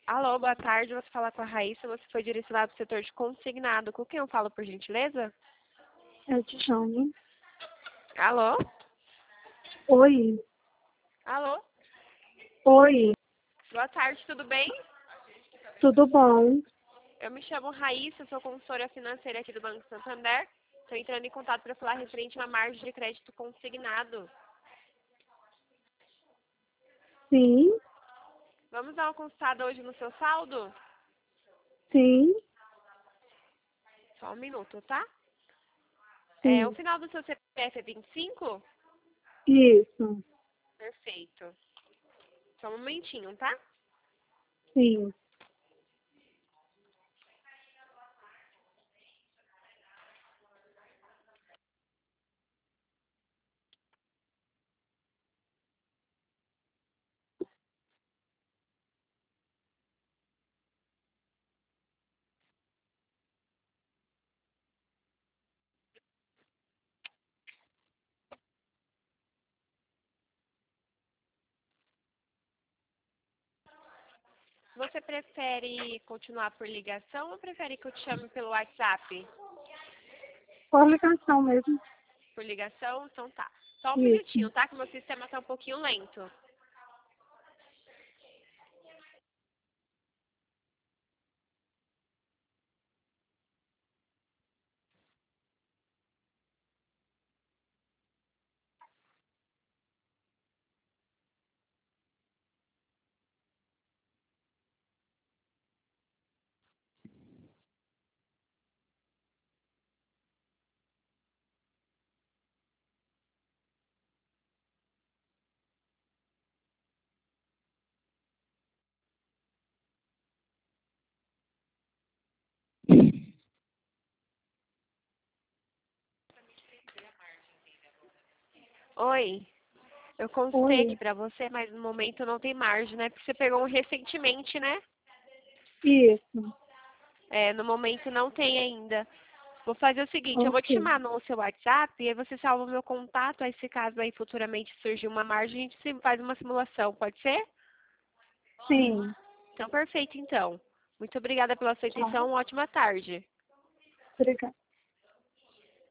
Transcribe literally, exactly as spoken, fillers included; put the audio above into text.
Alô, boa tarde. Você fala com a Raíssa. Você foi direcionado para o setor de consignado. Com quem eu falo, por gentileza? É o Tijane. Alô? Oi. Alô? Oi. Boa tarde, tudo bem? Tudo bom? Eu me chamo Raíssa, sou consultora financeira aqui do Banco Santander. Estou entrando em contato para falar referente a uma margem de crédito consignado. Sim. Vamos dar uma consultada hoje no seu saldo? Sim. Só um minuto, tá? É, o Sim. final do seu C P F é vinte e cinco? Isso. Perfeito. Só um momentinho, tá? Sim. Você prefere continuar por ligação ou prefere que eu te chame pelo WhatsApp? Por ligação mesmo. Por ligação? Então tá. Só um Isso. minutinho, tá? Que meu sistema tá um pouquinho lento. Oi. Eu consultei aqui Oi. pra você, mas no momento não tem margem, né? Porque você pegou um recentemente, né? Isso. É, no momento não tem ainda. Vou fazer o seguinte, eu vou te Ok. chamar no seu WhatsApp e aí você salva o meu contato, aí se caso aí futuramente surgir uma margem, a gente sim- faz uma simulação, pode ser? Sim. Então, perfeito, então. Muito obrigada pela sua Tchau. atenção, uma ótima tarde. Obrigada.